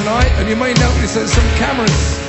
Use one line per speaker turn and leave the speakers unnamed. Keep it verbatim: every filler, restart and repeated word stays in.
tonight, and you may notice there's some cameras